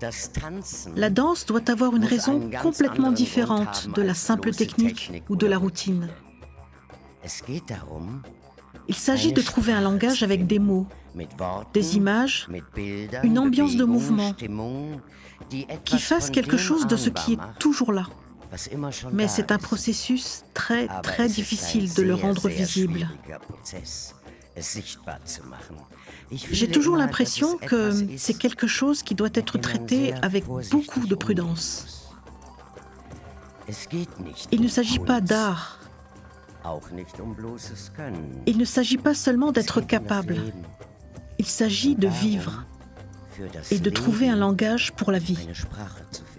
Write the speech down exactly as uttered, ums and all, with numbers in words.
La danse doit avoir une raison complètement différente de la simple technique ou de la routine. Il s'agit de trouver un langage avec des mots, des images, une ambiance de mouvement qui fasse quelque chose de ce qui est toujours là. Mais c'est un processus très, très difficile de le rendre visible. J'ai toujours l'impression que c'est quelque chose qui doit être traité avec beaucoup de prudence. Il ne s'agit pas d'art. Il ne s'agit pas seulement d'être capable. Il s'agit de vivre et de trouver un langage pour la vie.